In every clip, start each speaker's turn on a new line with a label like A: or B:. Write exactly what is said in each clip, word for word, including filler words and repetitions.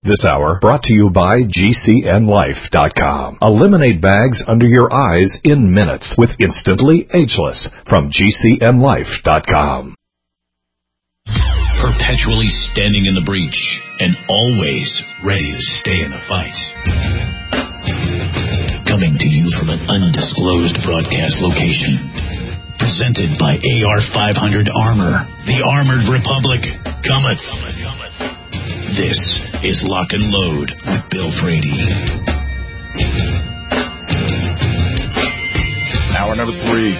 A: This hour brought to you by G C N Life dot com. Eliminate bags under your eyes in minutes with Instantly Ageless from G C N Life dot com.
B: Perpetually standing in the breach and always ready to stay in the fight. Coming to you from an undisclosed broadcast location. Presented by A R five hundred Armor. The Armored Republic cometh. This is Lock and Load with Bill Frady.
C: Hour number three.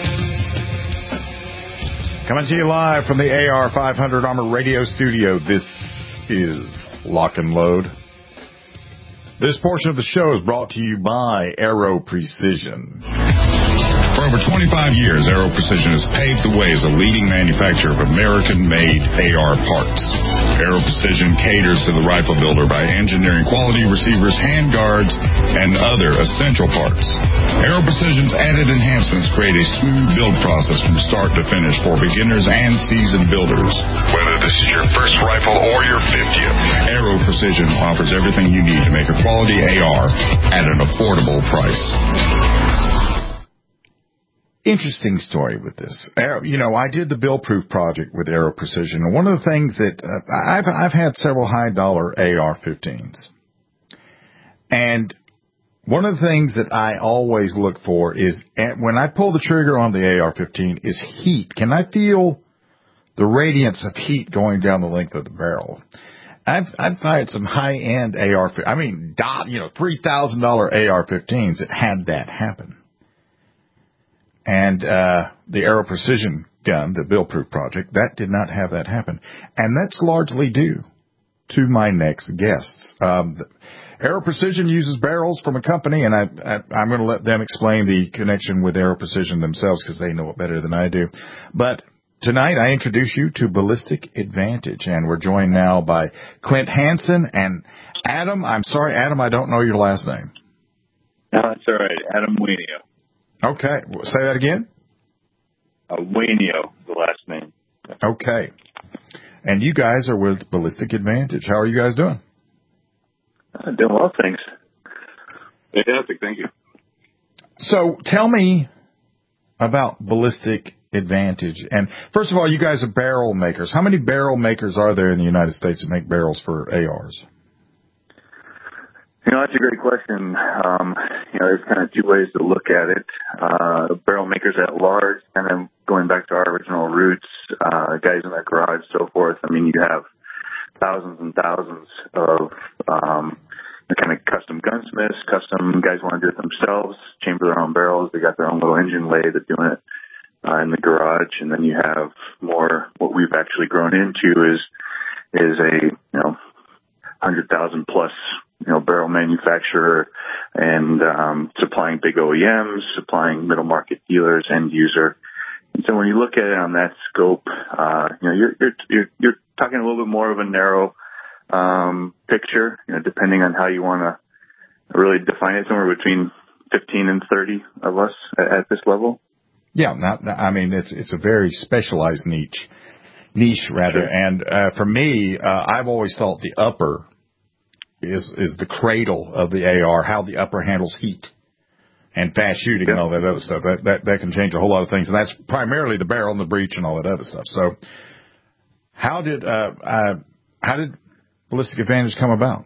C: Coming to you live from the A R five hundred Armor Radio Studio. This is Lock and Load. This portion of the show is brought to you by Aero Precision. For over twenty-five years, Aero Precision has paved the way as a leading manufacturer of American-made A R parts. Aero Precision caters to the rifle builder by engineering quality receivers, handguards, and other essential parts. Aero Precision's added enhancements create a smooth build process from start to finish for beginners and seasoned builders. Whether this is your first rifle or your fiftieth, Aero Precision offers everything you need to make a quality A R at an affordable price. Interesting story with this. You know, I did the Bill Proof project with Aero Precision, and one of the things that uh, I've I've had several high dollar A R fifteens, and one of the things that I always look for is when I pull the trigger on the A R fifteen is heat. Can I feel the radiance of heat going down the length of the barrel? I've I've had some high end A R, I mean, you know, three thousand dollar A R fifteens that had that happen. And uh the Aero Precision gun, the Bill Proof project, that did not have that happen. And that's largely due to my next guests. Um, Aero Precision uses barrels from a company, and I, I, I'm going to let them explain the connection with Aero Precision themselves because they know it better than I do. But tonight I introduce you to Ballistic Advantage, and we're joined now by Clint Hansen and Adam. I'm sorry, Adam, I don't know your last name.
D: No, that's all right. Adam Wainio.
C: Okay. Say that again?
D: Uh, Wainio, the last name.
C: Okay. And you guys are with Ballistic Advantage. How are you guys doing?
D: Uh, doing well, thanks. Fantastic, thank you.
C: So tell me about Ballistic Advantage. And first of all, you guys are barrel makers. How many barrel makers are there in the United States that make barrels for A Rs?
D: You know, that's a great question. Um, you know, there's kind of two ways to look at it. Uh, barrel makers at large, kind of going back to our original roots, uh, guys in their garage, so forth. I mean, you have thousands and thousands of, um, kind of custom gunsmiths, custom guys want to do it themselves, chamber their own barrels. They got their own little engine lathe. They're doing it, uh, in the garage. And then you have more, what we've actually grown into is, is a, you know, hundred thousand plus, you know, barrel manufacturer and um, supplying big O E Ms, supplying middle market dealers, end user. And so when you look at it on that scope, uh, you know, you're, you're, you're, you're talking a little bit more of a narrow um, picture, you know, depending on how you want to really define it, somewhere between fifteen and thirty of us at, at this level.
C: Yeah, not, I mean, it's, it's a very specialized niche, niche rather.
D: Sure.
C: And uh, for me, uh, I've always thought the upper is is the cradle of the A R, how the upper handles heat and fast shooting and all that other stuff. That, that that can change a whole lot of things, and that's primarily the barrel and the breech and all that other stuff. So, how did uh, uh how did Ballistic Advantage come about?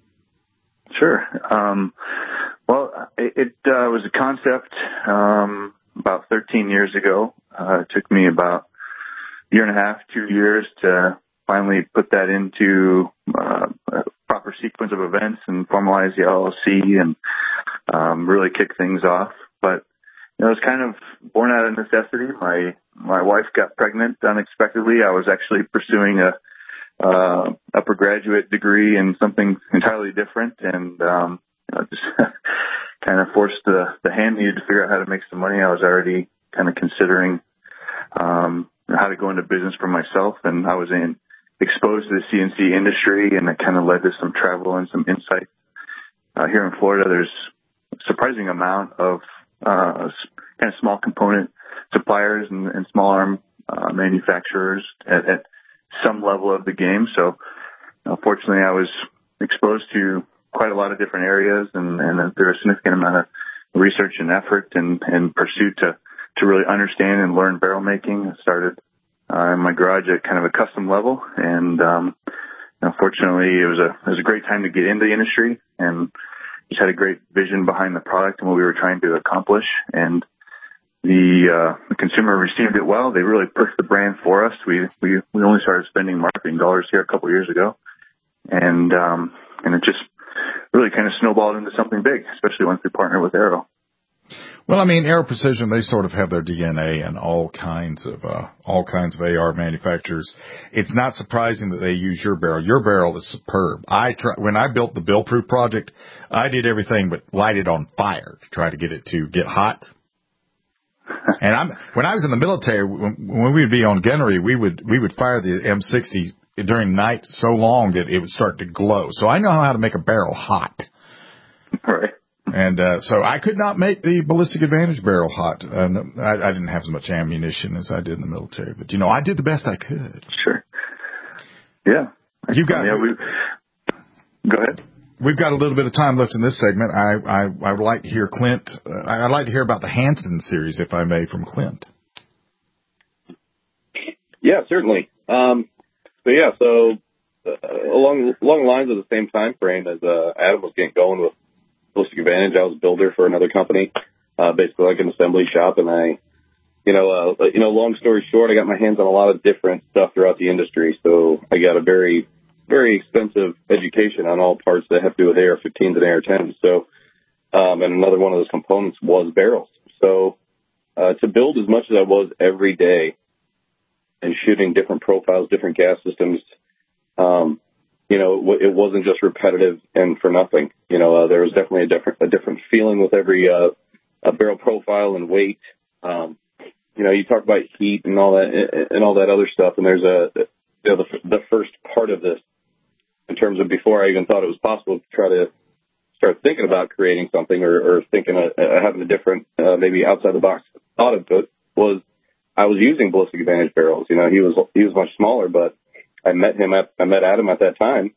D: Sure. Um, well, it, it uh, was a concept um, about thirteen years ago. Uh, it took me about a year and a half, two years to finally put that into uh, a proper sequence of events and formalize the L L C and um, really kick things off. But you know, it was kind of born out of necessity. My my wife got pregnant unexpectedly. I was actually pursuing a uh, upper graduate degree in something entirely different, and um, you know, just kind of forced the, the hand needed to figure out how to make some money. I was already kind of considering um, how to go into business for myself, and I was in exposed to the C N C industry, and it kind of led to some travel and some insight. Uh, here in Florida, there's a surprising amount of uh, kind of small component suppliers and, and small arm uh, manufacturers at, at some level of the game. So, uh, fortunately, I was exposed to quite a lot of different areas, and, and there was a significant amount of research and effort and, and pursuit to, to really understand and learn barrel making. I started uh, in my garage at kind of a custom level, and um, unfortunately, it was a it was a great time to get into the industry, and just had a great vision behind the product and what we were trying to accomplish. And the uh, the consumer received it well. They really pushed the brand for us. We we we only started spending marketing dollars here a couple of years ago, and um, and it just really kind of snowballed into something big, especially once we partnered with Aero.
C: Well, I mean, Aero Precision, they sort of have their D N A in all kinds of uh, all kinds of A R manufacturers. It's not surprising that they use your barrel. Your barrel is superb. I try, when I built the Bill Proof project, I did everything but light it on fire to try to get it to get hot. And I'm when I was in the military, when, when we would be on gunnery, we would we would fire the M sixty during the night so long that it would start to glow. So I know how to make a barrel hot.
D: Right.
C: And uh, so I could not make the Ballistic Advantage barrel hot. Uh, no, I, I didn't have as much ammunition as I did in the military, but you know, I did the best I could.
D: Sure. Yeah.
C: You got.
D: Yeah, we, go ahead.
C: We've got a little bit of time left in this segment. I I, I would like to hear Clint. Uh, I'd like to hear about the Hansen series, if I may, from Clint.
E: Yeah, certainly. Um, so yeah, so uh, along along the lines of the same time frame as uh, Adam was getting going with Ballistic Advantage, I was a builder for another company, uh, basically like an assembly shop. And I, you know, uh, you know, long story short, I got my hands on a lot of different stuff throughout the industry. So I got a very, very expensive education on all parts that have to do with A R fifteens and A R tens. So, um, and another one of those components was barrels. So, uh, to build as much as I was every day and shooting different profiles, different gas systems, um, you know, it wasn't just repetitive and for nothing. You know, uh, there was definitely a different, a different feeling with every, uh, a barrel profile and weight. Um, you know, you talk about heat and all that, and all that other stuff. And there's a, you know, the, the first part of this in terms of before I even thought it was possible to try to start thinking about creating something or, or thinking of uh, having a different, uh, maybe outside the box thought of it was I was using Ballistic Advantage barrels. You know, he was, he was much smaller, but I met him at, I met Adam at that time.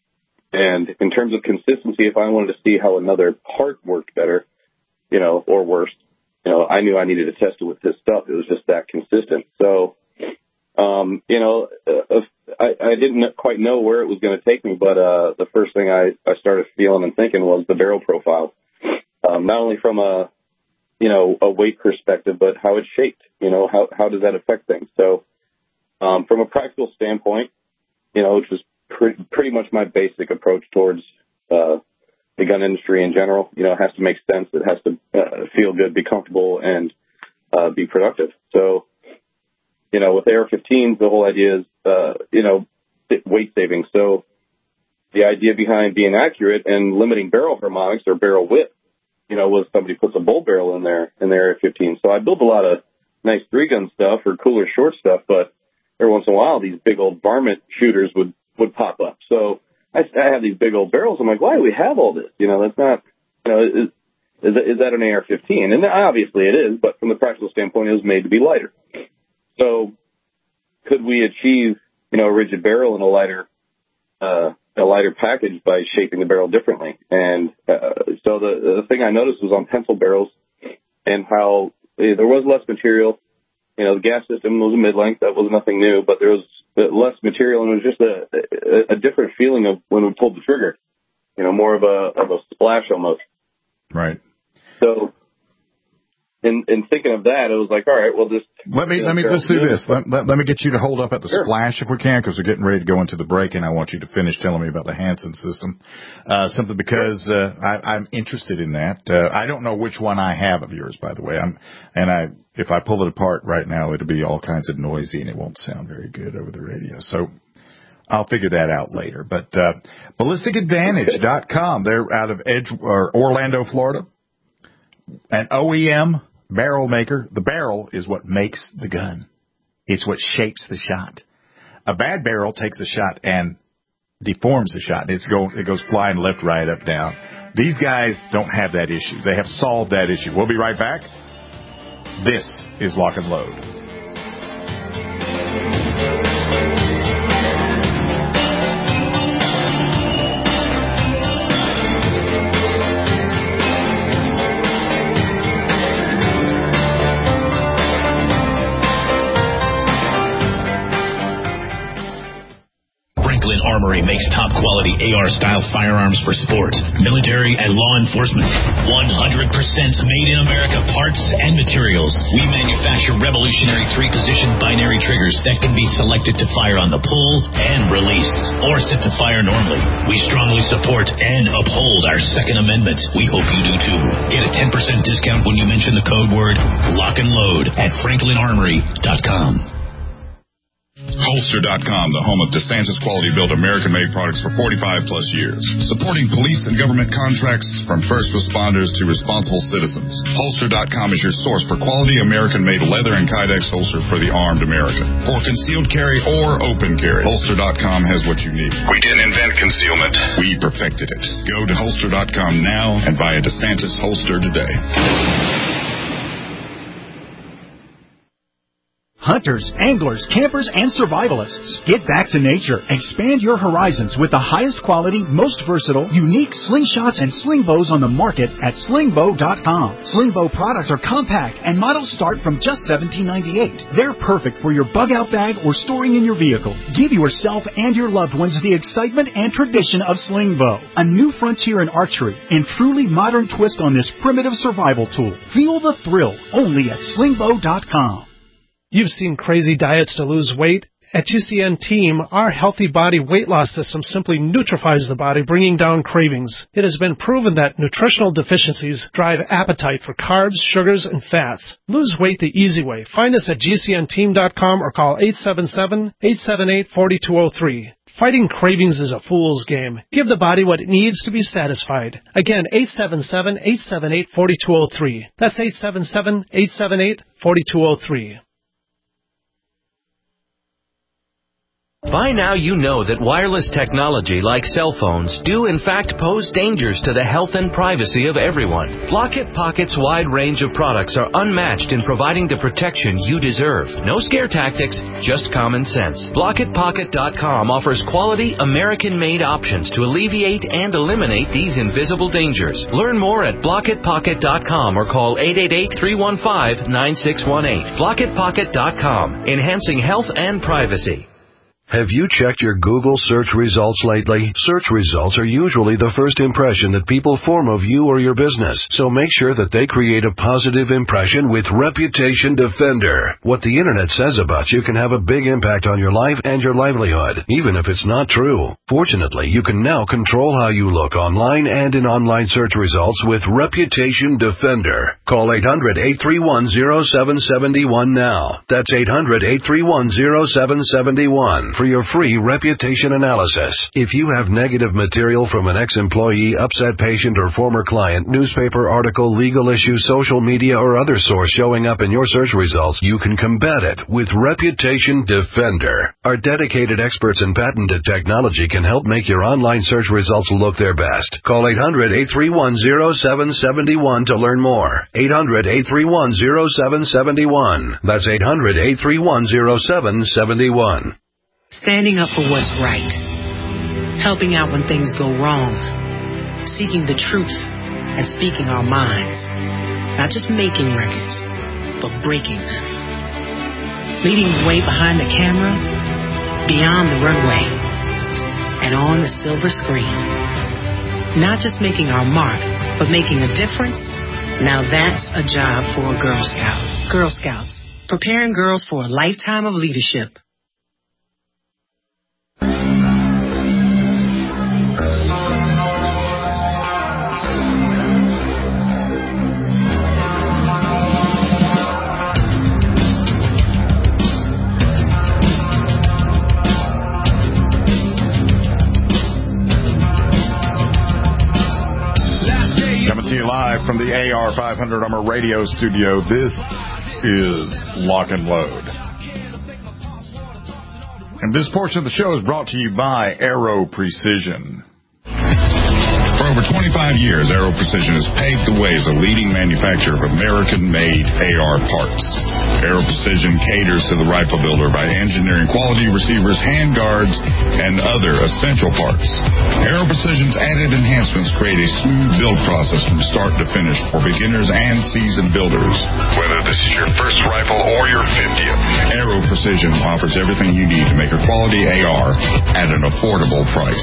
E: And in terms of consistency, if I wanted to see how another part worked better, you know, or worse, you know, I knew I needed to test it with his stuff. It was just that consistent. So, um, you know, uh, I, I didn't quite know where it was going to take me, but, uh, the first thing I, I started feeling and thinking was the barrel profile. Um, not only from a, you know, a weight perspective, but how it's shaped, you know, how, how does that affect things? So, um, from a practical standpoint, you know, which was pre- pretty much my basic approach towards, uh, the gun industry in general. You know, it has to make sense. It has to uh, feel good, be comfortable, and uh, be productive. So, you know, with A R fifteens, the whole idea is, uh, you know, weight saving. So the idea behind being accurate and limiting barrel harmonics or barrel width, you know, was somebody puts a bull barrel in there in their A R fifteen. So I built a lot of nice three-gun stuff or cooler short stuff, but every once in a while, these big old varmint shooters would, would pop up. So I, I have these big old barrels. I'm like, why do we have all this? You know, that's not, you know, is, is, is that an A R fifteen? And obviously it is, but from the practical standpoint, it was made to be lighter. So could we achieve, you know, a rigid barrel in a lighter, uh, a lighter package by shaping the barrel differently? And, uh, so the, the thing I noticed was on pencil barrels and how uh, there was less material. You know, the gas system was a mid-length. That was nothing new, but there was less material, and it was just a, a, a different feeling of when we pulled the trigger. You know, more of a of a splash almost.
C: Right.
E: So, in in thinking of that, it was like, all right, well, just
C: let me let me let's do this. Let, let, let me get you to hold up at the
E: sure.
C: splash if we can, because we're getting ready to go into the break, and I want you to finish telling me about the Hansen system. Uh, simply because uh, I, I'm interested in that. Uh, I don't know which one I have of yours, by the way. I'm and I. If I pull it apart right now, it'll be all kinds of noisy and it won't sound very good over the radio. So I'll figure that out later. But uh, ballistic advantage dot com, they're out of Edge or Orlando, Florida. An O E M barrel maker. The barrel is what makes the gun. It's what shapes the shot. A bad barrel takes the shot and deforms the shot. It's go, it goes flying left, right, up, down. These guys don't have that issue. They have solved that issue. We'll be right back. This is Lock and Load.
B: high-quality A R-style firearms for sport, military, and law enforcement. one hundred percent made in America parts and materials. We manufacture revolutionary three-position binary triggers that can be selected to fire on the pull and release, or set to fire normally. We strongly support and uphold our Second Amendment. We hope you do too. Get a ten percent discount when you mention the code word Lock and Load at franklin armory dot com.
F: Holster dot com, the home of DeSantis quality built American-made products for forty-five plus years. Supporting police and government contracts from first responders to responsible citizens. Holster dot com is your source for quality American-made leather and Kydex holster for the armed American. For concealed carry or open carry, Holster dot com has what you need. We didn't invent concealment. We perfected it. Go to Holster dot com now and buy a DeSantis holster today.
G: Hunters, anglers, campers, and survivalists. Get back to nature. Expand your horizons with the highest quality, most versatile, unique slingshots and sling bows on the market at sling bow dot com. Sling bow products are compact and models start from just seventeen ninety-eight. They're perfect for your bug-out bag or storing in your vehicle. Give yourself and your loved ones the excitement and tradition of sling bow, a new frontier in archery and truly modern twist on this primitive survival tool. Feel the thrill only at sling bow dot com.
H: You've seen crazy diets to lose weight. At G C N Team, our healthy body weight loss system simply neutralizes the body, bringing down cravings. It has been proven that nutritional deficiencies drive appetite for carbs, sugars, and fats. Lose weight the easy way. Find us at G C N team dot com or call eight seven seven, eight seven eight, four two zero three. Fighting cravings is a fool's game. Give the body what it needs to be satisfied. Again, eight seven seven, eight seven eight, four two zero three. That's eight seven seven, eight seven eight, four two zero three.
I: By now you know that wireless technology like cell phones do in fact pose dangers to the health and privacy of everyone. Blockit Pocket's wide range of products are unmatched in providing the protection you deserve. No scare tactics, just common sense. Blockit Pocket dot com offers quality American-made options to alleviate and eliminate these invisible dangers. Learn more at Blockit Pocket dot com or call eight eight eight, three one five, nine six one eight. Blockit Pocket dot com, enhancing health and privacy.
J: Have you checked your Google search results lately? Search results are usually the first impression that people form of you or your business, so make sure that they create a positive impression with Reputation Defender. What the internet says about you can have a big impact on your life and your livelihood, even if it's not true. Fortunately, you can now control how you look online and in online search results with Reputation Defender. Call eight hundred, eight three one, zero seven seven one now. That's eight hundred, eight three one, zero seven seven one. For your free reputation analysis. If you have negative material from an ex-employee, upset patient, or former client, newspaper article, legal issue, social media, or other source showing up in your search results, you can combat it with Reputation Defender. Our dedicated experts in patented technology can help make your online search results look their best. Call eight hundred, eight three one, zero seven seven one to learn more. eight hundred, eight three one, zero seven seven one. That's eight hundred, eight three one, zero seven seven one.
K: Standing up for what's right, helping out when things go wrong, seeking the truth and speaking our minds, not just making records, but breaking them, leading the way behind the camera, beyond the runway, and on the silver screen, not just making our mark, but making a difference. Now that's a job for a Girl Scout. Girl Scouts, preparing girls for a lifetime of leadership.
C: Coming to you live from the A R five hundred Armor Radio Studio, this is Lock and Load. And this portion of the show is brought to you by Aero Precision.
F: For over twenty-five years, Aero Precision has paved the way as a leading manufacturer of American-made A R parts. Aero Precision caters to the rifle builder by engineering quality receivers, handguards, and other essential parts. Aero Precision's added enhancements create a smooth build process from start to finish for beginners and seasoned builders.
J: Whether this is your first rifle or your fiftieth,
F: Aero Precision offers everything you need to make a quality A R at an affordable price.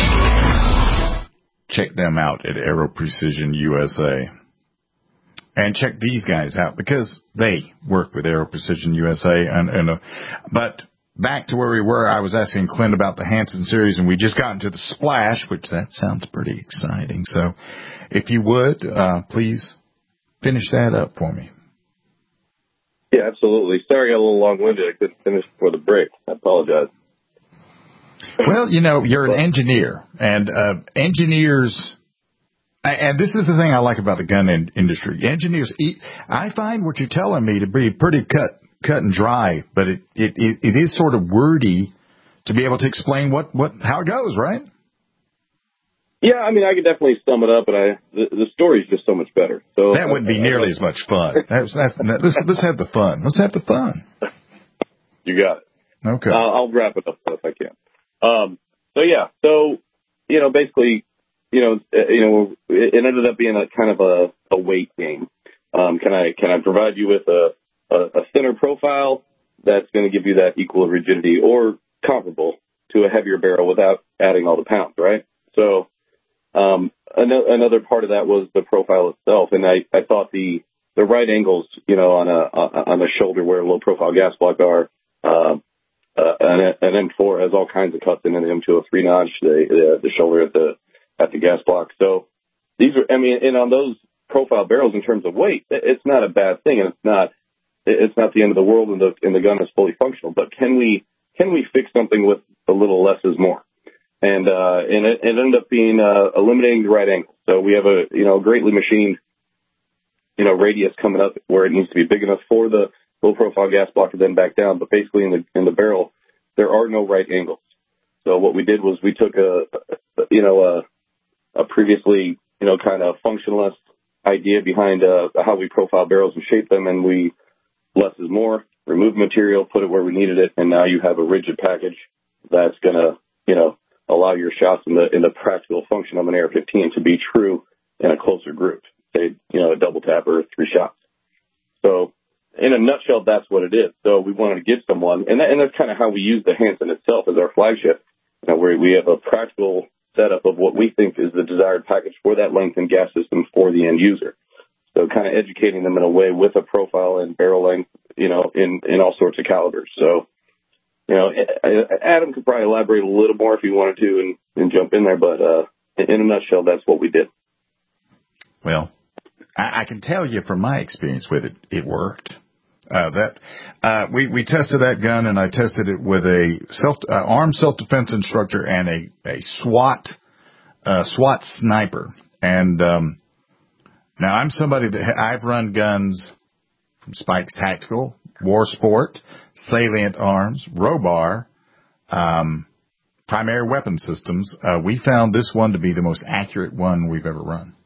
C: Check them out at Aero Precision U S A. And check these guys out because they work with Aero Precision U S A. And, and uh, but back to where we were, I was asking Clint about the Hansen series, and we just got into the Splash, which that sounds pretty exciting. So if you would, uh, please finish that up for me.
E: Yeah, absolutely. Sorry I got a little long-winded. I couldn't finish before the break. I apologize.
C: Well, you know, you're an engineer, and uh, engineers, and this is the thing I like about the gun in, industry. Engineers, I find what you're telling me to be pretty cut cut and dry, but it, it, it, it is sort of wordy to be able to explain what, what how it goes, right?
E: Yeah, I mean, I could definitely sum it up, but I the, the story's just so much better. So
C: that wouldn't be nearly as much fun. That's, that's, let's, let's have the fun. Let's have the fun.
E: You got it.
C: Okay.
E: Uh, I'll wrap it up if I can. Um, so yeah, so, you know, basically, you know, you know, it ended up being a kind of a, a weight game. Um, can I, can I provide you with a, a, a thinner profile that's going to give you that equal rigidity or comparable to a heavier barrel without adding all the pounds, right? So, um, another, another part of that was the profile itself. And I, I thought the, the right angles, you know, on a, on a shoulder where low profile gas block are, um, Uh, an, an M four has all kinds of cuts in an M two oh three notch, the, the, the shoulder at the at the gas block. So these are, I mean, and on those profile barrels in terms of weight, it's not a bad thing, and it's not it's not the end of the world, and the and the gun is fully functional. But can we can we fix something with a little less is more? And uh, and it, it ended up being uh, eliminating the right angle. So we have a you know greatly machined you know radius coming up where it needs to be big enough for the low profile gas block and then back down, but basically in the in the barrel there are no right angles. So what we did was we took a, a you know a, a previously you know kind of functionalist idea behind uh, how we profile barrels and shape them, and we less is more, remove material, put it where we needed it, and now you have a rigid package that's gonna you know allow your shots in the in the practical function of an A R fifteen to be true in a closer group, say you know a double tap or three shots. So in a nutshell, that's what it is. So we wanted to give someone, and, that, and that's kind of how we use the Hansen itself as our flagship, you know, where we have a practical setup of what we think is the desired package for that length and gas system for the end user. So kind of educating them in a way with a profile and barrel length, you know, in, in all sorts of calibers. So, you know, Adam could probably elaborate a little more if he wanted to and, and jump in there, but uh, in a nutshell, that's what we did.
C: Well, I, I can tell you from my experience with it, it worked. Uh, that, uh, we, we tested that gun, and I tested it with a self, uh, armed self-defense instructor and a, a SWAT, uh, SWAT sniper. And, um, now I'm somebody that I've run guns from Spikes Tactical, War Sport, Salient Arms, Robar, um, Primary Weapon Systems. Uh, we found this one to be the most accurate one we've ever run.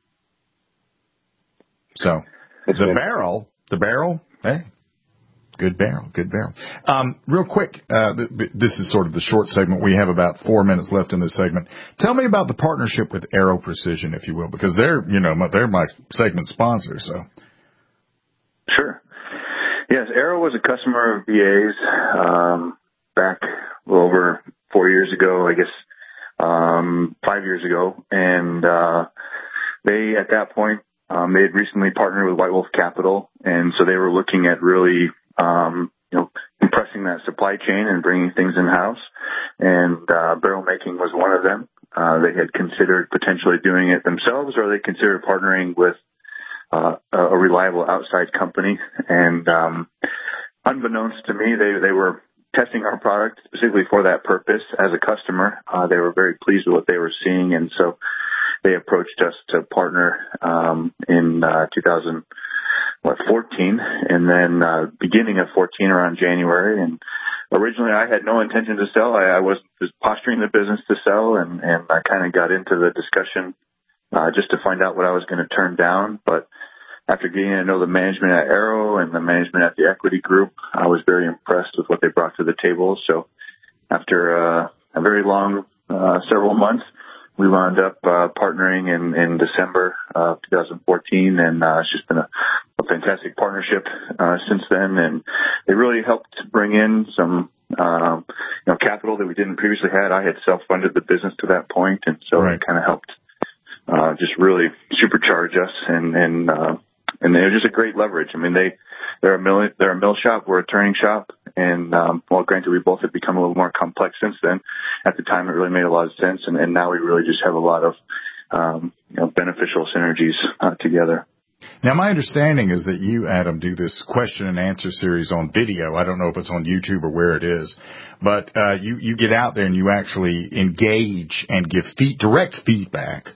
C: So the barrel, the barrel, hey, good barrel, good barrel. Um, real quick, uh, th- this is sort of the short segment. We have about four minutes left in this segment. Tell me about the partnership with Aero Precision, if you will, because they're, you know, they're my segment sponsor. So,
D: sure. Yes, Aero was a customer of B A's um, back well over four years ago, I guess, um, five years ago, and uh, they at that point. Um, they had recently partnered with White Wolf Capital, and so they were looking at really, um, you know, compressing that supply chain and bringing things in-house. And uh, barrel making was one of them. Uh, they had considered potentially doing it themselves, or they considered partnering with uh, a reliable outside company. And um, unbeknownst to me, they they were testing our product specifically for that purpose as a customer. Uh, they were very pleased with what they were seeing, and so they approached us to partner um, in uh, two thousand fourteen, and then uh, beginning of fourteen around January. And originally, I had no intention to sell. I, I was just posturing the business to sell, and, and I kind of got into the discussion uh, just to find out what I was going to turn down. But after getting to know the management at Aero and the management at the equity group, I was very impressed with what they brought to the table. So after uh, a very long uh, several months, we wound up uh, partnering in, in December of two thousand fourteen, and uh, it's just been a, a fantastic partnership uh, since then. And they really helped to bring in some uh, you know, capital that we didn't previously had. I had self-funded the business to that point, and so right. it kind of helped uh, just really supercharge us, and and uh, and it was just a great leverage. I mean, they they're a mill they're a mill shop, we're a turning shop, and um, well, granted, we both have become a little more complex since then. At the time, it really made a lot of sense, and, and now we really just have a lot of um, you know, beneficial synergies uh, together.
C: Now, my understanding is that you, Adam, do this question and answer series on video. I don't know if it's on YouTube or where it is, but uh, you you get out there and you actually engage and give feed, direct feedback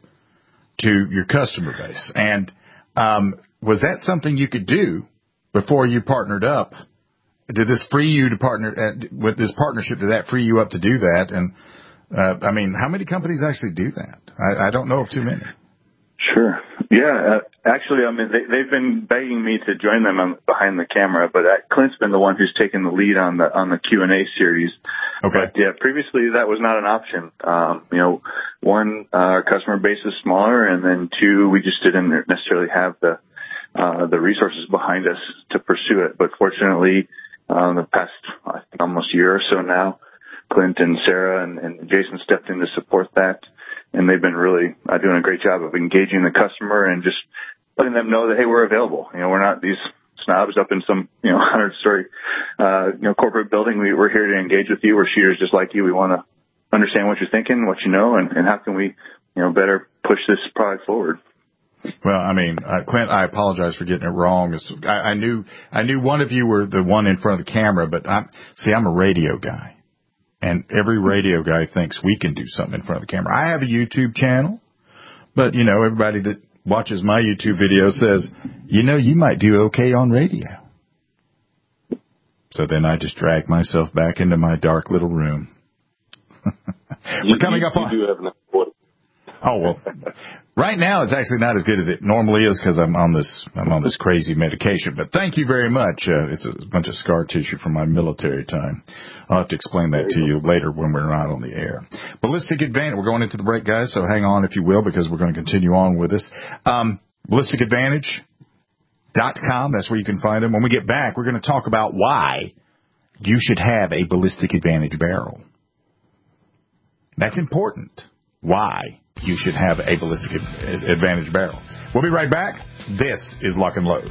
C: to your customer base. And um, was that something you could do before you partnered up? Did this free you to partner uh, with this partnership? Did that free you up to do that? And uh, I mean, how many companies actually do that? I, I don't know of too many.
D: Sure. Yeah. Uh, actually, I mean, they, they've been begging me to join them on, behind the camera, but uh, Clint's been the one who's taken the lead on the on the Q and A series.
C: Okay.
D: But yeah, previously that was not an option. Um, you know, one, uh, our customer base is smaller, and then two, we just didn't necessarily have the uh, the resources behind us to pursue it. But fortunately, uh, the past I think almost year or so now, Clint and Sarah and, and Jason stepped in to support that. And they've been really uh, doing a great job of engaging the customer and just letting them know that, hey, we're available. You know, we're not these snobs up in some, you know, hundred-story, uh, you know, corporate building. We, we're here to engage with you. We're shooters just like you. We want to understand what you're thinking, what you know, and, and how can we, you know, better push this product forward.
C: Well, I mean, uh, Clint, I apologize for getting it wrong. It's, I, I knew I knew one of you were the one in front of the camera, but I'm, see, I'm a radio guy. And every radio guy thinks we can do something in front of the camera. I have a YouTube channel, but, you know, everybody that watches my YouTube video says, you know, you might do okay on radio. So then I just drag myself back into my dark little room. We're
E: you,
C: coming
E: you,
C: up
E: you
C: on...
E: do have enough voice.
C: Oh, well, right now it's actually not as good as it normally is because I'm on this I'm on this crazy medication. But thank you very much. Uh, it's a bunch of scar tissue from my military time. I'll have to explain that to you later when we're not on the air. Ballistic Advantage. We're going into the break, guys, so hang on if you will, because we're going to continue on with this. Um, ballistic advantage dot com. That's where you can find them. When we get back, we're going to talk about why you should have a Ballistic Advantage barrel. That's important. Why you should have a Ballistic Advantage barrel. We'll be right back. This is Lock and Load.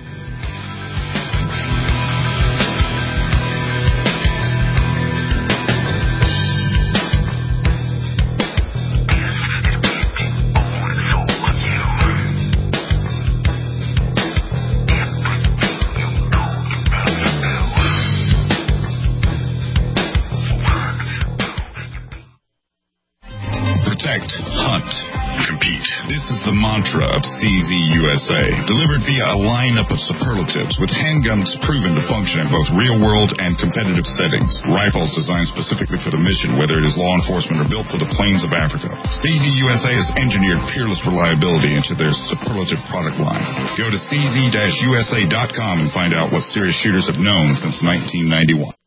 F: Of C Z U S A, delivered via a lineup of superlatives with handguns proven to function in both real-world and competitive settings. Rifles designed specifically for the mission, whether it is law enforcement or built for the plains of Africa. C Z U S A has engineered peerless reliability into their superlative product line. Go to C Z U S A dot com and find out what serious shooters have known since nineteen ninety-one.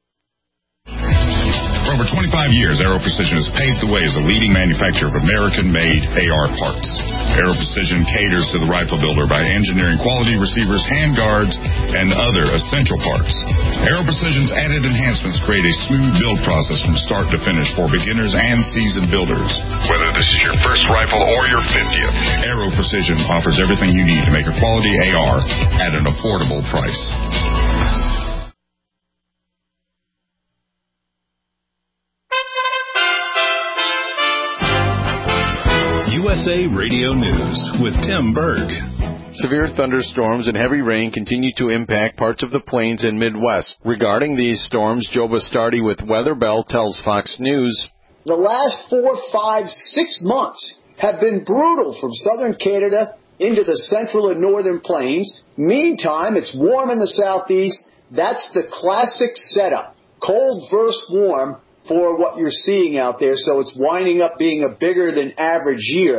F: For over twenty-five years, Aero Precision has paved the way as a leading manufacturer of American-made A R parts. Aero Precision caters to the rifle builder by engineering quality receivers, handguards, and other essential parts. Aero Precision's added enhancements create a smooth build process from start to finish for beginners and seasoned builders. Whether this is your first rifle or your fiftieth, Aero Precision offers everything you need to make a quality A R at an affordable price.
A: U S A Radio News with Tim Berg.
L: Severe thunderstorms and heavy rain continue to impact parts of the plains and Midwest. Regarding these storms, Joe Bastardi with Weather Bell tells Fox News,
M: the last four, five, six months have been brutal from southern Canada into the central and northern plains. Meantime, it's warm in the southeast. That's the classic setup. Cold versus warm for what you're seeing out there, so it's winding up being a bigger than average year.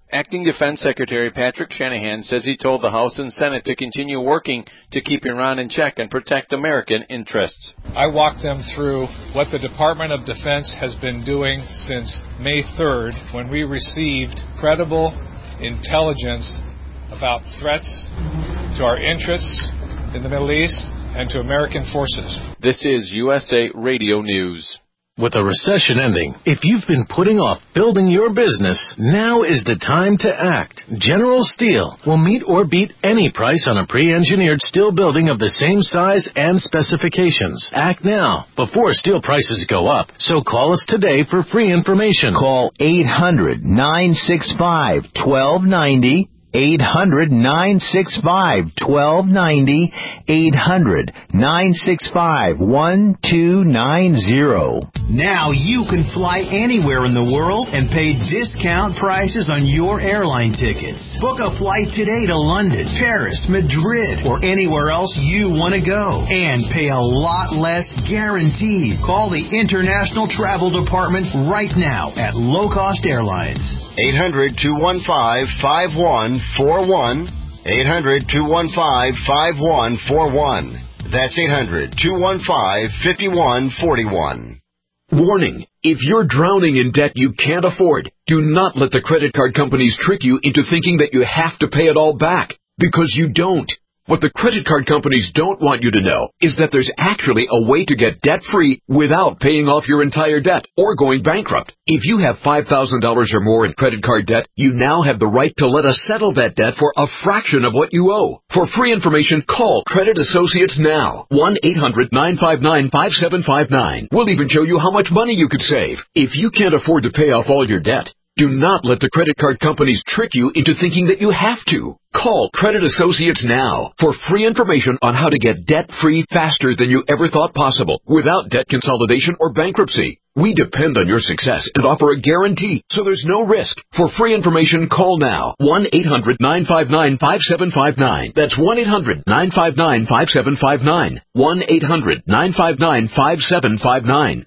L: Acting Defense Secretary Patrick Shanahan says he told the House and Senate to continue working to keep Iran in check and protect American interests.
N: I walked them through what the Department of Defense has been doing since May third, when we received credible intelligence about threats to our interests in the Middle East and to American forces.
L: This is U S A Radio News.
I: With a recession ending, if you've been putting off building your business, now is the time to act. General Steel will meet or beat any price on a pre-engineered steel building of the same size and specifications. Act now, before steel prices go up. So call us today for free information.
O: Call eight hundred, nine six five, one two nine zero. eight hundred, nine six five, one two nine zero. eight hundred, nine six five, one two nine zero.
P: Now you can fly anywhere in the world and pay discount prices on your airline tickets. Book a flight today to London, Paris, Madrid, or anywhere else you want to go. And pay a lot less guaranteed. Call the International Travel Department right now at Low Cost Airlines.
Q: eight hundred, two one five, five one four one. eight hundred, two one five, five one four one. That's eight hundred, two one five, five one four one.
R: Warning. If you're drowning in debt you can't afford, do not let the credit card companies trick you into thinking that you have to pay it all back, because you don't. What the credit card companies don't want you to know is that there's actually a way to get debt-free without paying off your entire debt or going bankrupt. If you have five thousand dollars or more in credit card debt, you now have the right to let us settle that debt for a fraction of what you owe. For free information, call Credit Associates now. one eight hundred, nine five nine, five seven five nine. We'll even show you how much money you could save. If you can't afford to pay off all your debt, do not let the credit card companies trick you into thinking that you have to. Call Credit Associates now for free information on how to get debt-free faster than you ever thought possible without debt consolidation or bankruptcy. We depend on your success and offer a guarantee, so there's no risk. For free information, call now. one eight hundred, nine five nine, five seven five nine. That's one eight hundred, nine five nine, five seven five nine. one eight hundred, nine five nine, five seven five nine.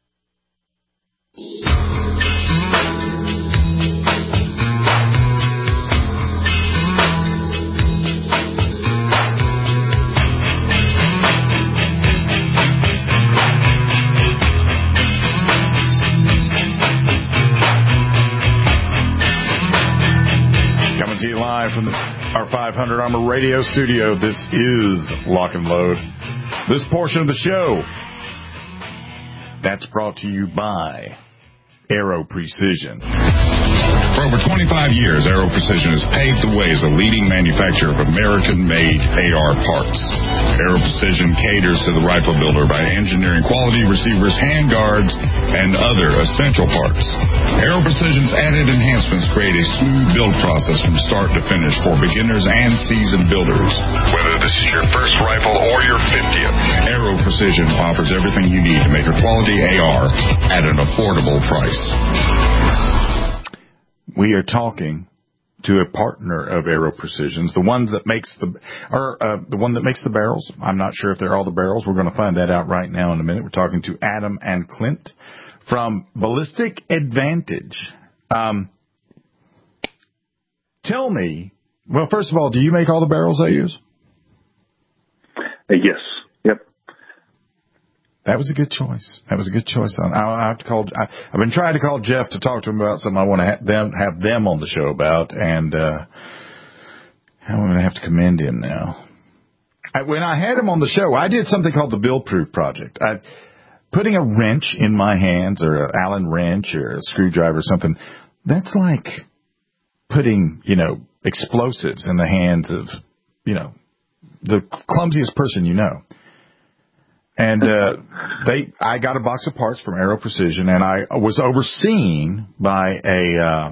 C: Coming to you live from the, our five hundred Armor Radio studio, this is Lock and Load. This portion of the show, that's brought to you by Aero Precision.
F: For over twenty-five years, Aero Precision has paved the way as a leading manufacturer of American-made A R parts. Aero Precision caters to the rifle builder by engineering quality receivers, handguards, and other essential parts. Aero Precision's added enhancements create a smooth build process from start to finish for beginners and seasoned builders. Whether this is your first rifle or your fiftieth, Aero Precision offers everything you need to make a quality A R at an affordable price.
C: We are talking to a partner of Aero Precisions, the ones that makes the, or uh, the one that makes the barrels. I'm not sure if they're all the barrels. We're going to find that out right now in a minute. We're talking to Adam and Clint from Ballistic Advantage. Um, tell me, well, first of all, do you make all the barrels they use?
D: Uh, yes. Yep.
C: That was a good choice. That was a good choice. I, I have to call. I, I've been trying to call Jeff to talk to him about something I want to have them have them on the show about, and uh, I'm going to have to commend him now. I, when I had him on the show, I did something called the Build Proof Project. I putting a wrench in my hands, or an Allen wrench, or a screwdriver, or something. That's like putting, you know, explosives in the hands of, you know, the clumsiest person you know. And uh, they, I got a box of parts from Aero Precision, and I was overseen by a uh,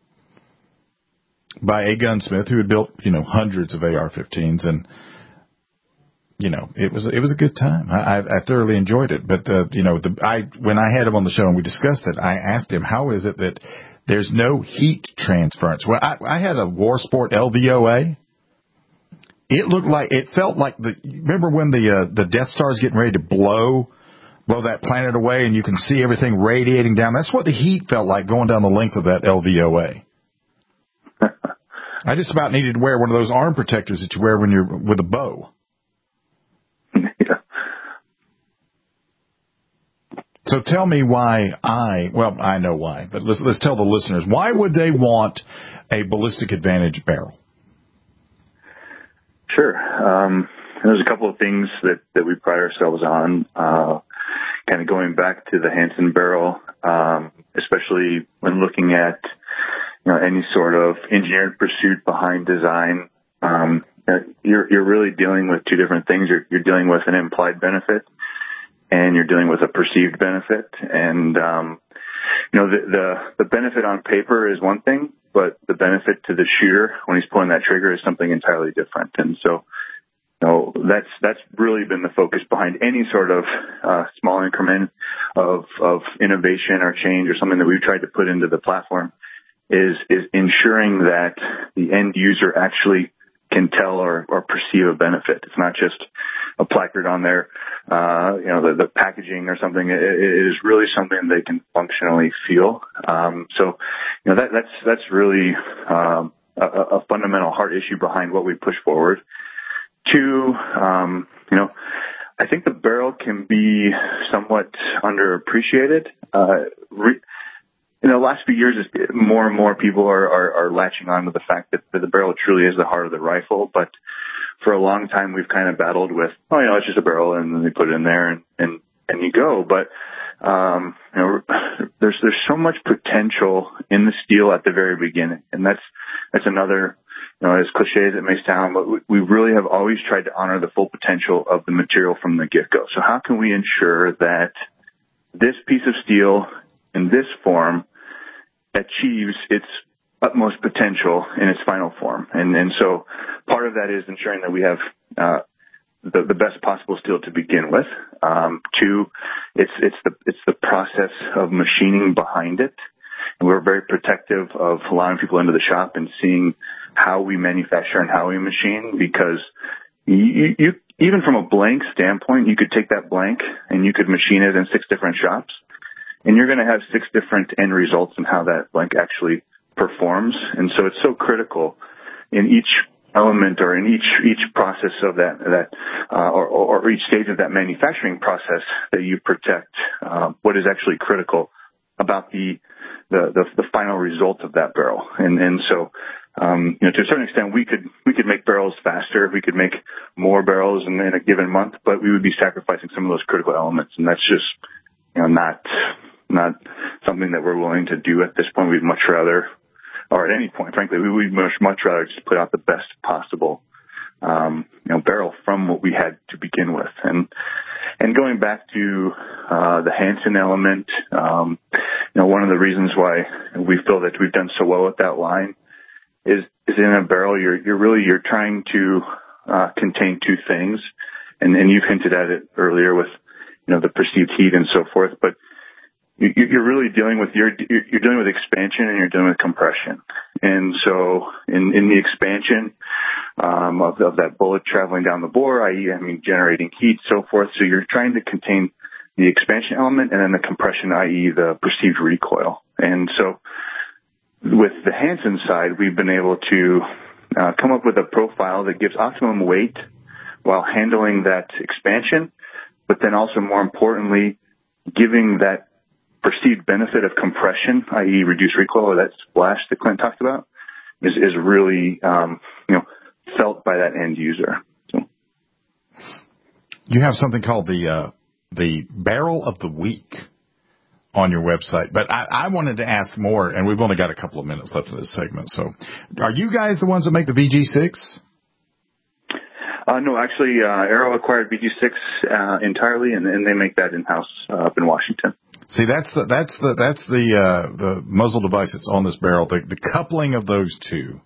C: by a gunsmith who had built, you know, hundreds of A R fifteens, and you know, it was it was a good time. I, I thoroughly enjoyed it. But uh, you know, the, I when I had him on the show and we discussed it, I asked him, how is it that there's no heat transference? Well, I, I had a War Sport L V O A. It looked like, it felt like the, remember when the, uh, the Death Star is getting ready to blow, blow that planet away and you can see everything radiating down? That's what the heat felt like going down the length of that L V O A. I just about needed to wear one of those arm protectors that you wear when you're with a bow.
D: Yeah.
C: So tell me why I, well, I know why, but let's, let's tell the listeners, why would they want a Ballistic Advantage barrel?
D: Sure. Um, there's a couple of things that, that we pride ourselves on, uh, kind of going back to the Hansen barrel, um, especially when looking at, you know, any sort of engineered pursuit behind design. Um, you're, you're really dealing with two different things. You're, you're dealing with an implied benefit, and you're dealing with a perceived benefit. And, um, you know, the, the, the benefit on paper is one thing, but the benefit to the shooter when he's pulling that trigger is something entirely different. And so, you know, that's, that's really been the focus behind any sort of, uh, small increment of, of innovation or change or something that we've tried to put into the platform is, is ensuring that the end user actually can tell or, or perceive a benefit. It's not just a placard on there, uh, you know, the, the packaging or something. It, it is really something they can functionally feel. Um, so, you know, that, that's, that's really, um, a, a fundamental heart issue behind what we push forward. Two, um, you know, I think the barrel can be somewhat underappreciated. Uh, re- In the last few years, more and more people are, are, are latching on to the fact that the barrel truly is the heart of the rifle. But for a long time, we've kind of battled with, oh, you know, it's just a barrel, and then they put it in there, and, and, and you go. But, um, you know, there's there's so much potential in the steel at the very beginning, and that's that's another, you know, as cliche as it may sound, but we, we really have always tried to honor the full potential of the material from the get-go. So how can we ensure that this piece of steel in this form achieves its utmost potential in its final form? And and so part of that is ensuring that we have uh, the, the best possible steel to begin with. Um, two, it's it's the it's the process of machining behind it. And we're very protective of allowing people into the shop and seeing how we manufacture and how we machine, because you, you even from a blank standpoint, you could take that blank and you could machine it in six different shops, and you're going to have six different end results in how that blank actually performs. And so it's so critical in each element or in each each process of that that uh, or, or each stage of that manufacturing process that you protect uh, what is actually critical about the the, the the final result of that barrel. And and so um, you know, to a certain extent, we could we could make barrels faster, we could make more barrels in, in a given month, but we would be sacrificing some of those critical elements, and that's just, you know, not not something that we're willing to do at this point. We'd much rather, or at any point, frankly, we would much much rather just put out the best possible um, you know barrel from what we had to begin with. And and going back to uh, the Hansen element, um, you know, one of the reasons why we feel that we've done so well with that line is is in a barrel you're you're really you're trying to uh, contain two things, and and you've hinted at it earlier with, you know, the perceived heat and so forth, but you're really dealing with you're you're dealing with expansion and you're dealing with compression. And so in in the expansion um, of, of that bullet traveling down the bore, that is, I mean, generating heat, so forth. So you're trying to contain the expansion element and then the compression, that is, the perceived recoil. And so with the Hansen side, we've been able to uh, come up with a profile that gives optimum weight while handling that expansion, but then also more importantly, giving that perceived benefit of compression, that is reduced recoil, or that splash that Clint talked about, is, is really, um, you know, felt by that end user. So.
C: You have something called the, uh, the Barrel of the Week on your website, but I, I wanted to ask more, and we've only got a couple of minutes left of this segment. So are you guys the ones that make the V G six?
D: Uh, no, actually, uh, Aero acquired V G six, uh, entirely, and, and they make that in-house, uh, up in Washington.
C: See, that's the that's the that's the uh, the muzzle device that's on this barrel. The, the coupling of those two.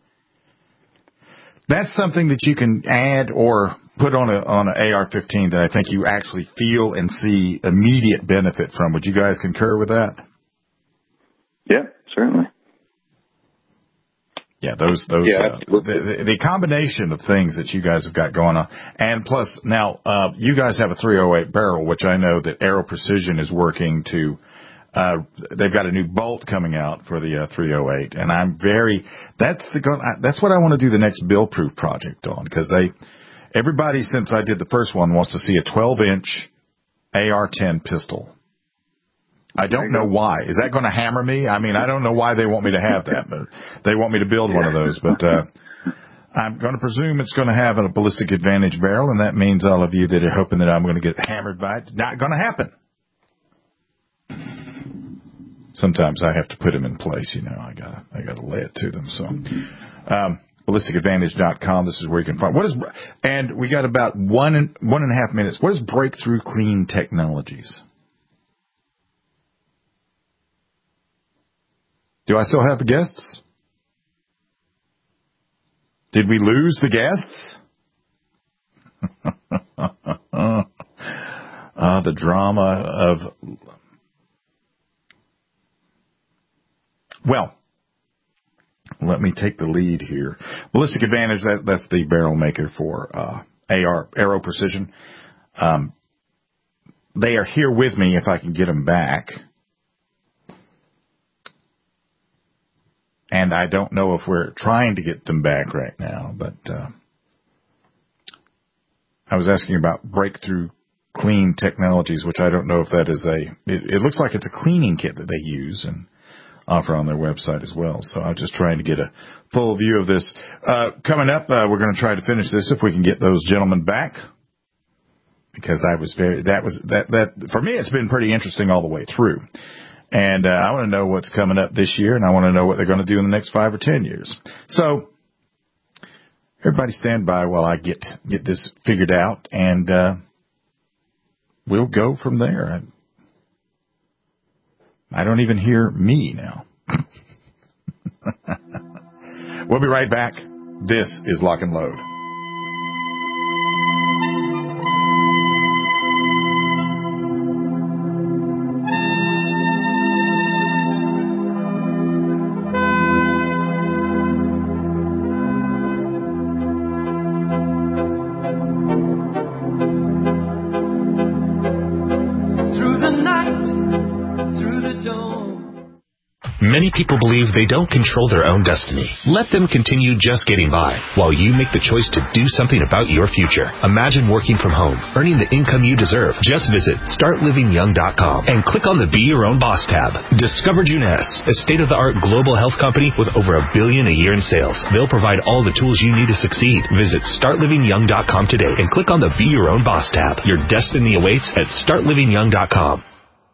C: That's something that you can add or put on a on an A R fifteen that I think you actually feel and see immediate benefit from. Would you guys concur with that?
D: Yeah, certainly.
C: Yeah, those those
D: yeah,
C: uh, the, the the combination of things that you guys have got going on, and plus now uh, you guys have a three oh eight barrel, which I know that Aero Precision is working to Uh, they've got a new bolt coming out for the uh, three oh eight, and I'm very that's the that's what I want to do the next Bill Proof project on, because they everybody since I did the first one wants to see a twelve inch A R ten pistol. I don't know why. Is that going to hammer me? I mean, I don't know why they want me to have that, but they want me to build one of those. But uh, I'm going to presume it's going to have a ballistic advantage barrel, and that means all of you that are hoping that I'm going to get hammered by it, not going to happen. Sometimes I have to put them in place, you know. I got I got to lay it to them. So, um, ballistic advantage dot com. This is where you can find what is. And we got about one and one and a half minutes. What is Breakthrough Clean Technologies? Do I still have the guests? Did we lose the guests? uh, the drama of... Well, let me take the lead here. Ballistic Advantage, that, that's the barrel maker for uh, A R, Aero Precision. Um, they are here with me if I can get them back. And I don't know if we're trying to get them back right now, but uh, I was asking about Breakthrough Clean Technologies, which I don't know if that is a, it, it looks like it's a cleaning kit that they use and offer on their website as well. So I'm just trying to get a full view of this. Uh, coming up, uh, we're going to try to finish this if we can get those gentlemen back, because I was very, that was, that, that, for me, it's been pretty interesting all the way through. And uh, I want to know what's coming up this year, and I want to know what they're going to do in the next five or ten years. So everybody stand by while I get get this figured out, and uh, we'll go from there. I, I don't even hear me now. We'll be right back. This is Lock and Load.
S: Many people believe they don't control their own destiny. Let them continue just getting by while you make the choice to do something about your future. Imagine working from home, earning the income you deserve. Just visit start living young dot com and click on the Be Your Own Boss tab. Discover Juness, a state-of-the-art global health company with over a billion a year in sales. They'll provide all the tools you need to succeed. Visit start living young dot com today and click on the Be Your Own Boss tab. Your destiny awaits at start living young dot com.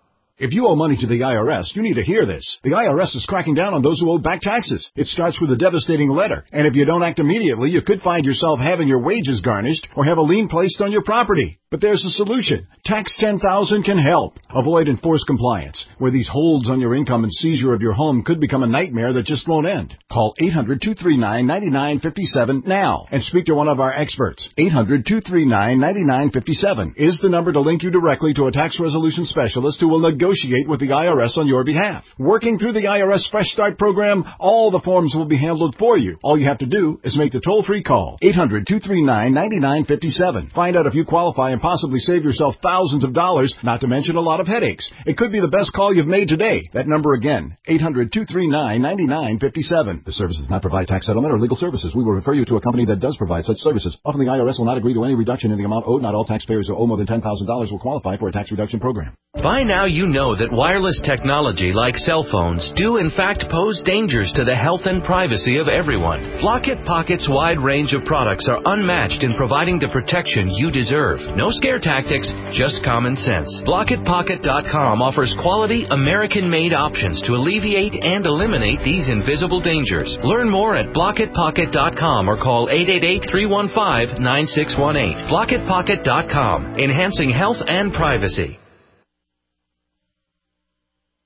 G: If you owe money to the I R S, you need to hear this. The I R S is cracking down on those who owe back taxes. It starts with a devastating letter, and if you don't act immediately, you could find yourself having your wages garnished or have a lien placed on your property. But there's a solution. Tax ten thousand can help. Avoid enforced compliance, where these holds on your income and seizure of your home could become a nightmare that just won't end. Call eight hundred, two three nine, nine nine five seven now and speak to one of our experts. eight hundred, two three nine, nine nine five seven is the number to link you directly to a tax resolution specialist who will negotiate with the I R S on your behalf. Working through the I R S Fresh Start program, all the forms will be handled for you. All you have to do is make the toll-free call. eight hundred, two three nine, nine nine five seven. Find out if you qualify and possibly save yourself thousands of dollars, not to mention a lot of headaches. It could be the best call you've made today. That number again, eight hundred, two three nine, nine nine five seven. The service does not provide tax settlement or legal services. We will refer you to a company that does provide such services. Often the I R S will not agree to any reduction in the amount owed. Not all taxpayers who owe more than ten thousand dollars will qualify for a tax reduction program.
I: By now you know that wireless technology like cell phones do in fact pose dangers to the health and privacy of everyone. Blockit Pocket's wide range of products are unmatched in providing the protection you deserve. No scare tactics, just common sense. Blockit Pocket dot com offers quality American-made options to alleviate and eliminate these invisible dangers. Learn more at Blockit Pocket dot com or call eight eight eight, three one five, nine six one eight. Blockit Pocket dot com, enhancing health and privacy.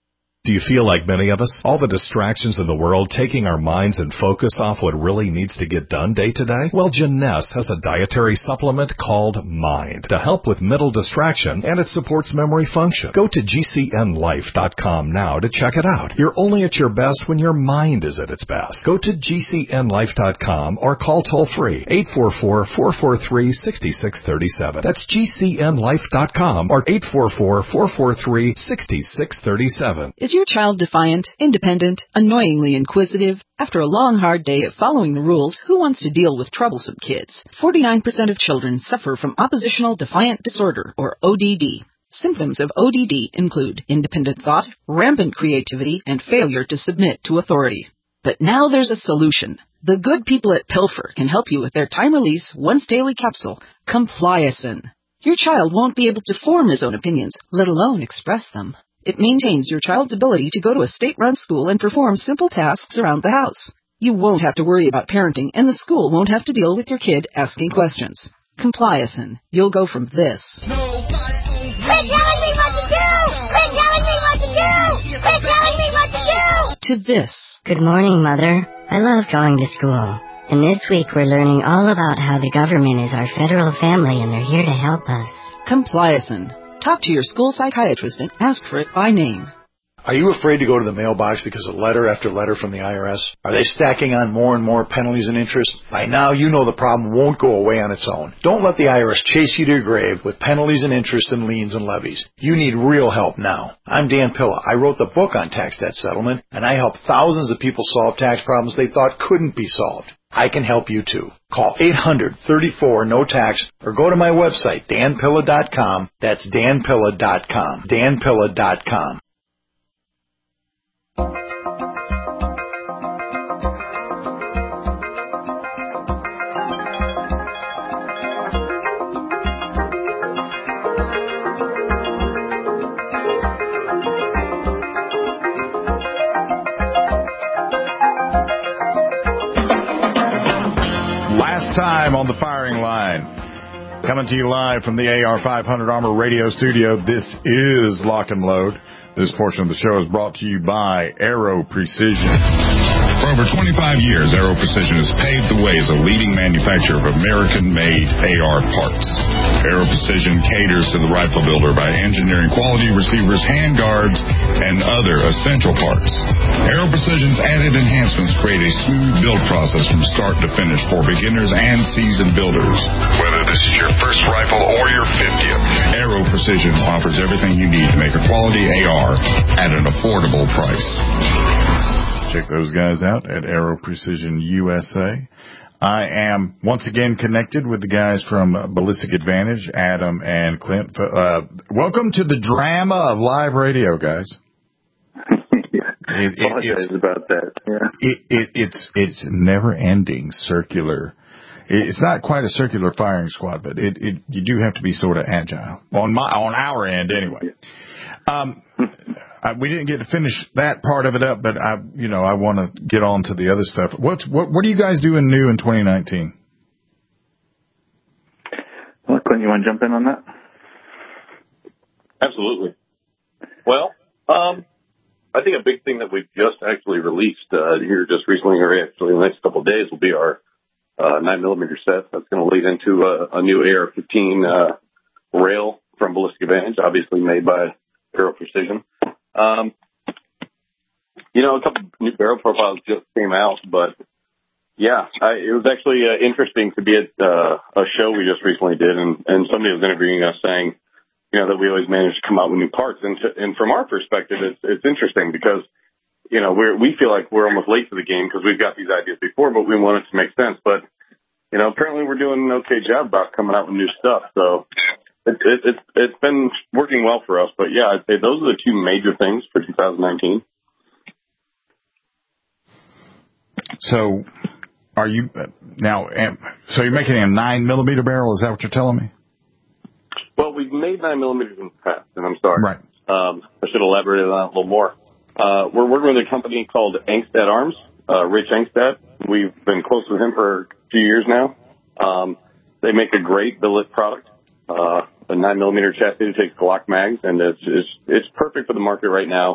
A: Do you feel like many of us? All the distractions in the world taking our minds and focus off what really needs to get done day to day? Well, Jeunesse has a dietary supplement called Mind to help with mental distraction, and it supports memory function. Go to G C N life dot com now to check it out. You're only at your best when your mind is at its best. Go to G C N life dot com or call toll-free eight four four, four four three, six six three seven. That's G C N life dot com or eight four four, four four three, six six three seven.
T: Is your child defiant, independent, annoyingly inquisitive? After a long, hard day of following the rules, who wants to deal with troublesome kids? forty-nine percent of children suffer from oppositional defiant disorder, or O D D. Symptoms of O D D include independent thought, rampant creativity, and failure to submit to authority. But now there's a solution. The good people at Pilfer can help you with their time-release, once-daily capsule, Compliacin. Your child won't be able to form his own opinions, let alone express them. It maintains your child's ability to go to a state-run school and perform simple tasks around the house. You won't have to worry about parenting, and the school won't have to deal with your kid asking questions. Compliacin. You'll go from this.
U: Quit telling me what to do! Quit telling me what to do! Quit telling me what to do!
T: To this.
V: Good morning, Mother. I love going to school. And this week we're learning all about how the government is our federal family and they're here to help us.
T: Compliacin. Talk to your school psychiatrist and ask for it by name.
W: Are you afraid to go to the mailbox because of letter after letter from the I R S? Are they stacking on more and more penalties and interest? By now, you know the problem won't go away on its own. Don't let the I R S chase you to your grave with penalties and interest and liens and levies. You need real help now. I'm Dan Pilla. I wrote the book on tax debt settlement, and I help thousands of people solve tax problems they thought couldn't be solved. I can help you too. Call eight hundred, thirty-four, no tax or go to my website, dan pilla dot com. That's dan pilla dot com. dan pilla dot com.
C: Time on the firing line. Coming to you live from the A R five hundred Armor Radio Studio, this is Lock and Load. This portion of the show is brought to you by Aero Precision.
F: For over twenty-five years, Aero Precision has paved the way as a leading manufacturer of American-made A R parts. Aero Precision caters to the rifle builder by engineering quality receivers, handguards, and other essential parts. Aero Precision's added enhancements create a smooth build process from start to finish for beginners and seasoned builders. Whether this is your first rifle or your fiftieth, Aero Precision offers everything you need to make a quality A R at an affordable price.
C: Check those guys out at Aero Precision U S A. I am once again connected with the guys from Ballistic Advantage, Adam and Clint. Uh, welcome to the drama of live radio, guys.
D: yeah. it, it, Apologize it's, about that. Yeah.
C: It, it, it's it's never-ending circular. It, it's not quite a circular firing squad, but it, it you do have to be sort of agile on my on our end anyway. Um, I, we didn't get to finish that part of it up, but I, you know, I want to get on to the other stuff. What's what? What are you guys doing new in twenty nineteen?
D: Well, Clint, you want to jump in on that?
E: Absolutely. Well, um, I think a big thing that we've just actually released uh, here just recently, or actually in the next couple of days, will be our uh, nine millimeter set. That's going to lead into a, a new A R fifteen uh, rail from Ballistic Advantage, obviously made by Aero Precision. Um, you know, a couple new barrel profiles just came out, but yeah, I, it was actually uh, interesting to be at uh, a show we just recently did, and, and somebody was interviewing us saying, you know, that we always manage to come out with new parts. And, to, and from our perspective, it's, it's interesting because, you know, we're, we feel like we're almost late to the game because we've got these ideas before, but we want it to make sense. But, you know, apparently we're doing an okay job about coming out with new stuff. So It, it, it, it's been working well for us, but yeah, I'd say those are the two major things for two thousand nineteen.
C: So, are you now? So you're making a nine millimeter barrel? Is that what you're telling me?
E: Well, we've made nine millimeters in the past, and I'm sorry.
C: Right.
E: Um, I should elaborate on that a little more. Uh, we're working with a company called Angstad Arms, uh, Rich Angstad. We've been close with him for a few years now. Um, they make a great billet product. Uh, a nine millimeter chassis that takes Glock mags, and it's, it's, it's perfect for the market right now.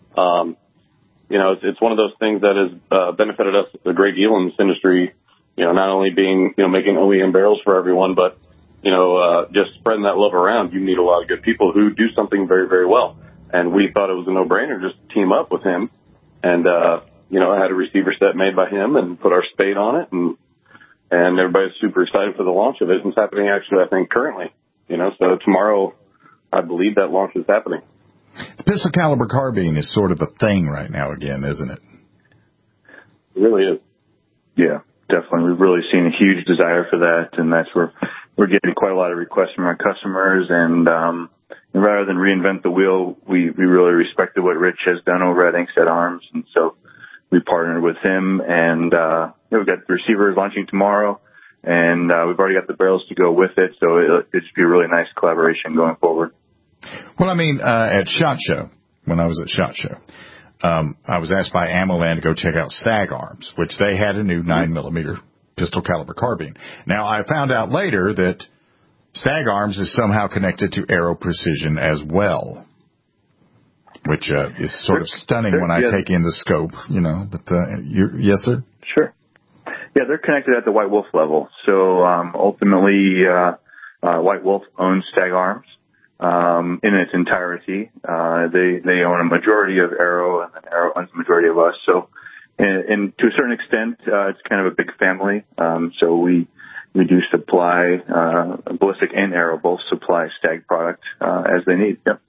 E: Um, you know, it's, it's one of those things that has uh, benefited us a great deal in this industry. You know, not only being, you know, making O E M barrels for everyone, but, you know, uh, just spreading that love around. You meet a lot of good people who do something very, very well. And we thought it was a no-brainer just to team up with him. And, uh, you know, I had a receiver set made by him and put our spade on it. And, and everybody's super excited for the launch of it. It's happening actually, I think, currently. You know, so tomorrow, I believe that launch is happening.
C: The pistol caliber carbine is sort of a thing right now again, isn't it?
E: It really is.
D: Yeah. Definitely. We've really seen a huge desire for that, and that's where we're getting quite a lot of requests from our customers. And, um, and rather than reinvent the wheel, we, we really respected what Rich has done over at Inkset Arms. And so we partnered with him, and, uh, we've got the receivers launching tomorrow, and, uh, we've already got the barrels to go with it. So it'll, it'll just be a really nice collaboration going forward.
C: Well, I mean, uh, at SHOT Show, when I was at SHOT Show, Um, I was asked by AmmoLand to go check out Stag Arms, which they had a new nine millimeter pistol caliber carbine. Now, I found out later that Stag Arms is somehow connected to Aero Precision as well, which uh, is sort of stunning when I
D: yeah.
C: take in the scope, you know. But uh, you, yes, sir?
D: Sure. Yeah, they're connected at the White Wolf level. So um, ultimately, uh, uh, White Wolf owns Stag Arms. Um, in its entirety. Uh, they, they own a majority of Aero, and then Aero owns the majority of us. So, and, and to a certain extent, uh, it's kind of a big family. Um, so we, we do supply, uh, Ballistic and Aero both supply Stag product, uh, as they need. Yep.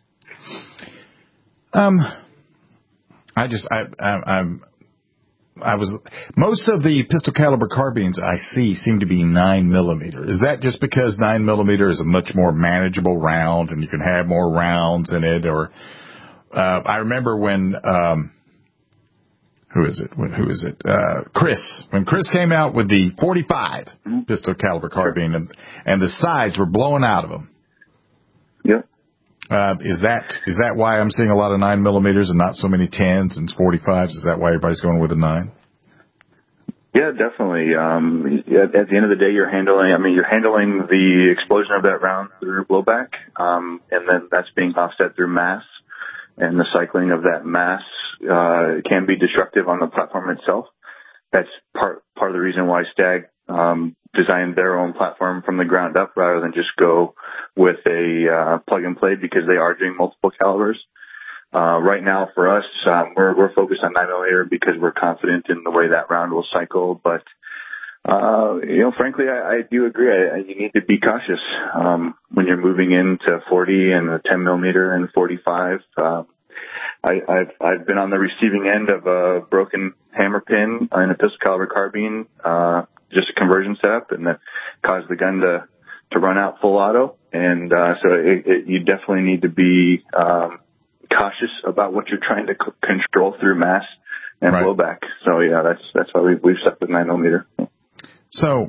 C: Um, I just, I, I, I'm, I was, most of the pistol caliber carbines I see seem to be nine millimeter. Is that just because nine millimeter is a much more manageable round and you can have more rounds in it? Or, uh, I remember when, um, who is it? Who is it? Uh, Chris, when Chris came out with the forty-five mm-hmm. pistol caliber carbine and, and the sides were blowing out of them.
D: Yep.
C: Uh, is that, is that why I'm seeing a lot of nine millimeters and not so many tens and forty-fives? Is that why everybody's going with a nine?
D: Yeah, definitely. Um, at, at the end of the day, you're handling, I mean, you're handling the explosion of that round through blowback, um, and then that's being offset through mass, and the cycling of that mass, uh, can be destructive on the platform itself. That's part, part of the reason why Stag, um, designed their own platform from the ground up rather than just go with a uh, plug and play, because they are doing multiple calibers. Uh, right now for us, um, we're, we're focused on nine millimeter because we're confident in the way that round will cycle. But, uh, you know, frankly, I, I do agree. I, you need to be cautious, um, when you're moving into forty and a ten millimeter and forty-five. Uh, I, I've, I've been on the receiving end of a broken hammer pin in a pistol caliber carbine, uh, just a conversion setup, and that caused the gun to, to run out full auto. And, uh, so it, it, you definitely need to be, um, cautious about what you're trying to c- control through mass and right. blowback. So yeah, that's, that's why we've, we've stuck with nine millimeter.
C: So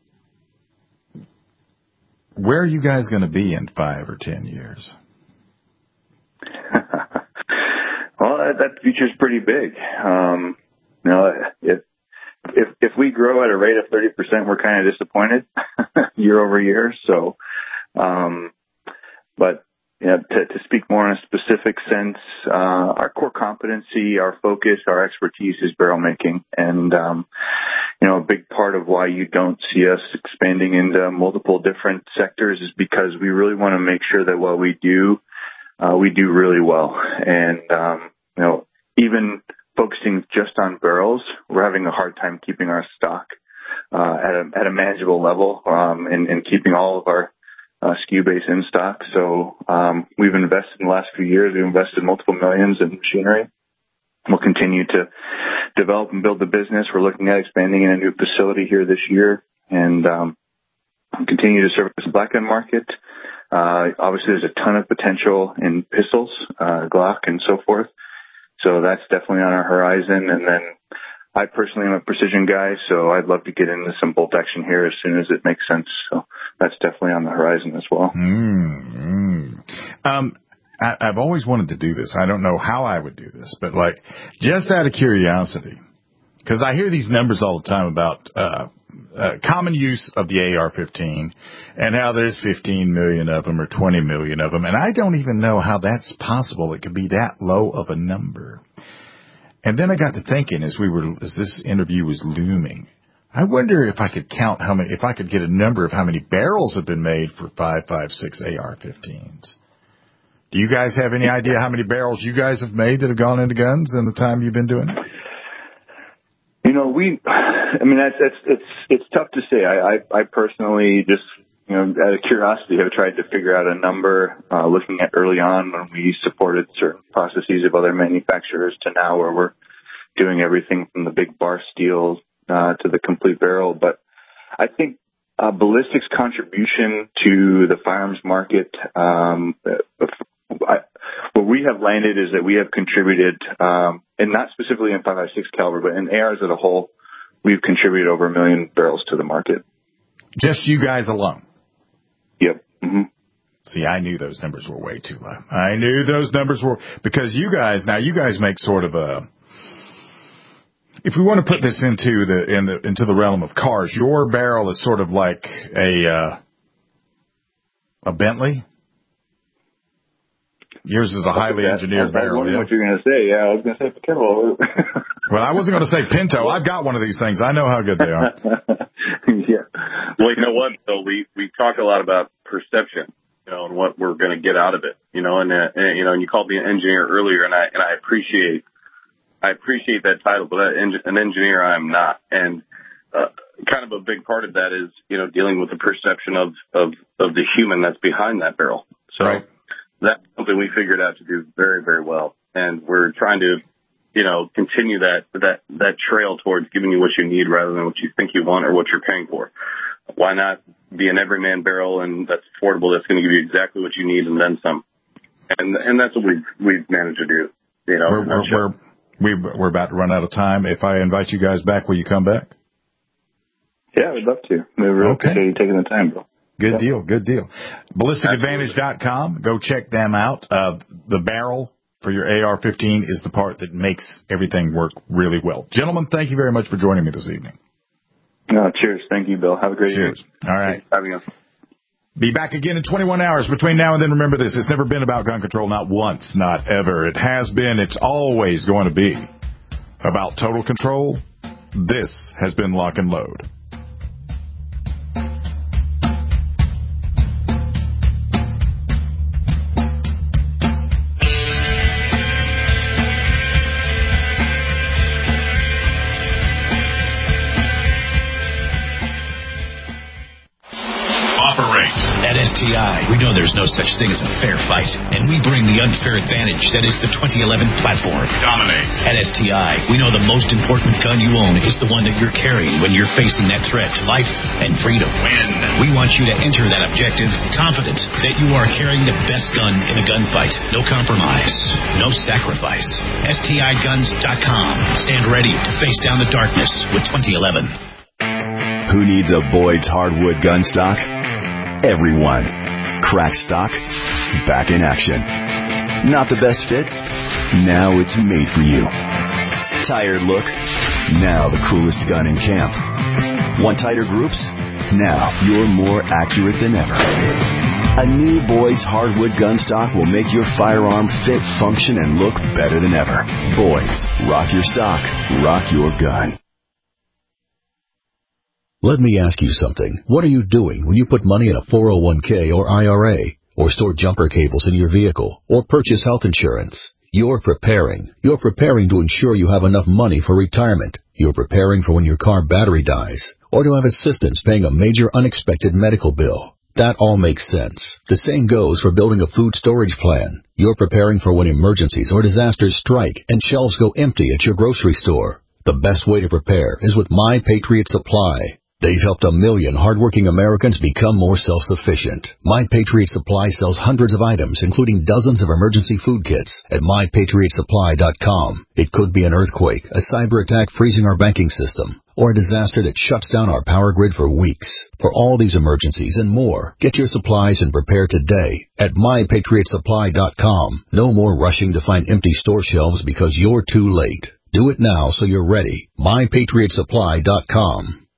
C: where are you guys going to be in five or ten years?
D: Well, that, that future's pretty big. Um, you know, if, if, if we grow at a rate of thirty percent, we're kind of disappointed year over year. So, um, but, yeah, to, to speak more in a specific sense, uh, our core competency, our focus, our expertise is barrel making. And, um, you know, a big part of why you don't see us expanding into multiple different sectors is because we really want to make sure that what we do, uh, we do really well. And, um, you know, even focusing just on barrels, we're having a hard time keeping our stock, uh, at a, at a manageable level, um, and, and keeping all of our, Uh, S K U base in stock. So, um, we've invested in the last few years. We've invested multiple millions in machinery. We'll continue to develop and build the business. We're looking at expanding in a new facility here this year, and, um, continue to service the black gun market. Uh, obviously there's a ton of potential in pistols, uh, Glock and so forth. So that's definitely on our horizon. And then I personally am a precision guy, so I'd love to get into some bolt action here as soon as it makes sense. So that's definitely on the horizon as well.
C: Mm-hmm. Um, I, I've always wanted to do this. I don't know how I would do this, but like just out of curiosity, because I hear these numbers all the time about uh, uh, common use of the A R fifteen and how there's fifteen million of them or twenty million of them. And I don't even know how that's possible. It could be that low of a number. And then I got to thinking as we were, as this interview was looming, I wonder if I could count how many, if I could get a number of how many barrels have been made for five five six A R fifteens. Do you guys have any idea how many barrels you guys have made that have gone into guns in the time you've been doing it?
D: You know, we, I mean, that's, that's, it's, it's tough to say. I, I, I personally just, you know, out of curiosity have tried to figure out a number, uh, looking at early on when we supported certain processes of other manufacturers to now where we're doing everything from the big bar steel, uh, to the complete barrel. But I think, uh, ballistics contribution to the firearms market, um, I, what we have landed is that we have contributed, um, and not specifically in five five six caliber, but in A Rs as a whole, we've contributed over a million barrels to the market.
C: Just you guys alone?
D: Yep. Mm-hmm.
C: See, I knew those numbers were way too low. I knew those numbers were, because you guys, now you guys make sort of a, if we want to put this into the, in the, into the realm of cars, your barrel is sort of like a, uh, a Bentley. Yours is a highly engineered
D: I, I
C: barrel.
D: I
C: yeah.
D: what you're going to say. Yeah, I was going to say Pinto.
C: Well, I wasn't going to say Pinto. I've got one of these things. I know how good they are.
E: Yeah. Well, you know what? So we, we talk a lot about perception, you know, and what we're going to get out of it, you know, and, uh, and, you know, and you called me an engineer earlier, and I, and I appreciate, I appreciate that title, but an engineer I'm not. And, uh, kind of a big part of that is, you know, dealing with the perception of, of, of the human that's behind that barrel. So
C: right.
E: That's something we figured out to do very, very well. And we're trying to, you know, continue that, that, that trail towards giving you what you need rather than what you think you want or what you're paying for. Why not be an everyman barrel and that's affordable, that's going to give you exactly what you need and then some. And, and that's what we've, we've managed to do, you know.
C: We're, we're, we're, we're about to run out of time. If I invite you guys back, will you come back?
D: Yeah, we'd love to. We really
C: okay.
D: appreciate you taking the time, bro.
C: Good deal, good deal. ballistic advantage dot com. Go check them out. Uh, the barrel for your A R fifteen is the part that makes everything work really well. Gentlemen, thank you very much for joining me this evening.
D: No, cheers. Thank you, Bill. Have a great
C: cheers.
D: evening.
C: All right.
D: Thanks for having us.
C: Be back again in twenty-one hours. Between now and then, remember this. It's never been about gun control. Not once. Not ever. It has been. It's always going to be about total control. This has been Lock and Load.
B: At S T I, we know there's no such thing as a fair fight, and we bring the unfair advantage that is the twenty eleven platform.
F: Dominate.
B: At S T I, we know the most important gun you own is the one that you're carrying when you're facing that threat to life and freedom.
F: Win.
B: We want you to enter that objective confident that you are carrying the best gun in a gunfight. No compromise. No sacrifice. S T I guns dot com. Stand ready to face down the darkness with twenty eleven.
H: Who needs a Boyd's hardwood gun stock? Everyone. Crack stock, back in action. Not the best fit? Now it's made for you. Tired look? Now the coolest gun in camp. Want tighter groups? Now you're more accurate than ever. A new Boyd's hardwood gun stock will make your firearm fit, function, and look better than ever. Boyd's. Rock your stock. Rock your gun.
K: Let me ask you something. What are you doing when you put money in a four oh one k or I R A, or store jumper cables in your vehicle, or purchase health insurance? You're preparing. You're preparing to ensure you have enough money for retirement. You're preparing for when your car battery dies, or to have assistance paying a major unexpected medical bill. That all makes sense. The same goes for building a food storage plan. You're preparing for when emergencies or disasters strike and shelves go empty at your grocery store. The best way to prepare is with My Patriot Supply. They've helped a million hardworking Americans become more self-sufficient. My Patriot Supply sells hundreds of items, including dozens of emergency food kits, at my patriot supply dot com. It could be an earthquake, a cyber attack freezing our banking system, or a disaster that shuts down our power grid for weeks. For all these emergencies and more, get your supplies and prepare today at my patriot supply dot com. No more rushing to find empty store shelves because you're too late. Do it now so you're ready. my patriot supply dot com.